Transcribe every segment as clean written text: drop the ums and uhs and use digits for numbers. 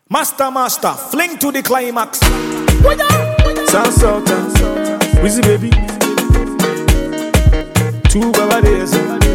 Master, fling to the climax. Sound Sultan, Wizzy baby. 2 Baba days.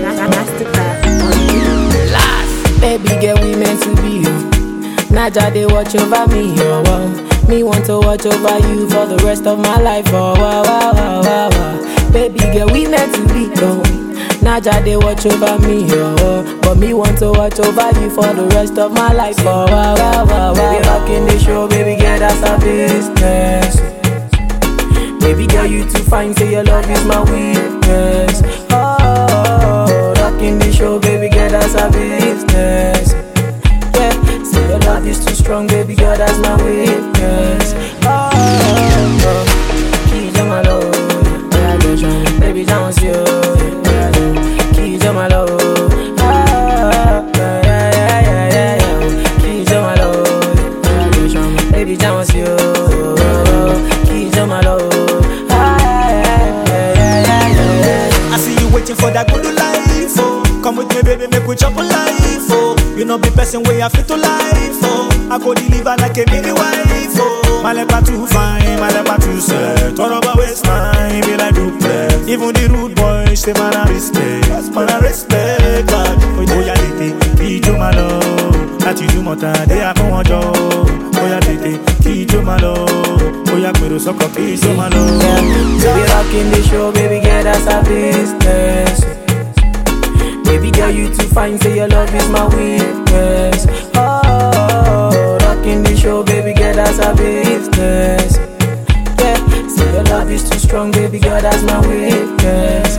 Last, baby girl, we meant to be you. Naja, they watch over me, oh wow. Me want to watch over you for the rest of my life, oh wow, wow, wow, wow, wow. Baby girl, we meant to be, oh. Naja, they watch over me, oh. But me want to watch over you for the rest of my life, oh wow, wow, wow, wow. Baby, rocking the show, baby girl, that's our business. Baby girl, you too fine, say your love is my weakness. Oh, rocking the show, baby girl, that's our business. Yeah, say your love is too strong, baby girl, that's my weakness. Oh, keys on my love, baby, dance you. Keys on my love, keys on my love, baby, dance you. Keys on my love. Waiting for that good life, oh. Come with me, baby, make we chop a life, oh. You know, be person where I fit to life, oh. I go deliver like a baby wife, oh. My leper too fine, my leper too set. Turn over waste time, be like duplex. Even the rude boys, they man a respect. Man a respect, God. Oh, yeah, they do my love. That you do more time, they are from one job. Oh, yeah, they do my love. Oh, yeah, we do so copy, so my love. So we rocking the show, baby girl, that's our business. Baby girl, you too fine, say your love is my weakness. Oh, rocking the show, baby girl, that's our business. Yeah, say your love is too strong, baby girl, that's my weakness.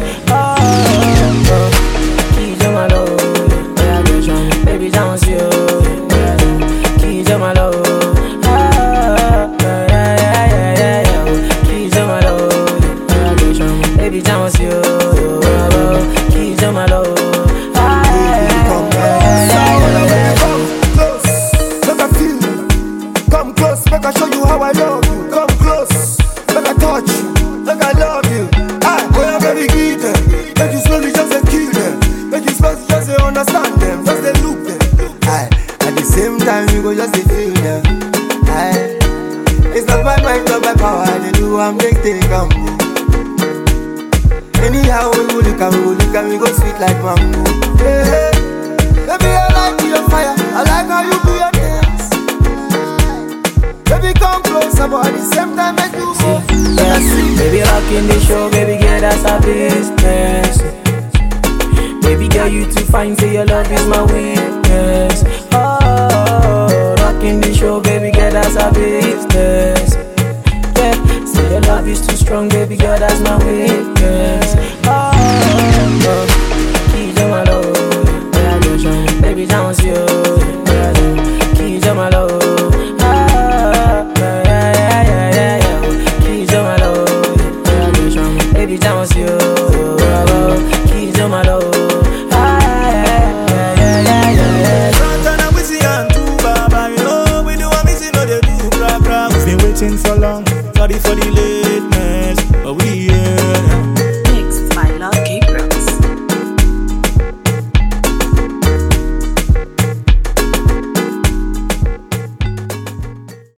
Oh, keys on my love, baby, dance you. Keys on my love. Baby, dance you. Keys on my love. Make I feel you. Come close, make I show you how I love you. Come close, make I touch you. Make I love you. Boy, baby, give them. Make you slowly just kill them. Make you slowly just understand them. Just they look them. At the same time, you go just feel them. It's not by might, not by power. They do and make they come. Anyhow we go look and we go sweet like mango. Hey, baby, I like your fire, I like how you do your dance. Baby, come closer, but at the same time make you go. Yes, baby, rocking the show, baby girl, that's our business. Baby girl, you too fine, say your love is my weakness. Oh, rocking the show, baby girl, that's our business. Yeah, say your love is too strong, baby girl, that's my weakness. Oh, keys on my love, baby, dance you. Keys on my love, keys on my love, baby, dance you. Keys on my love. Santana, Wizzy and 2 Baba, you know we do a missing, no they do bra bra. We've been waiting for long, sorry for the late.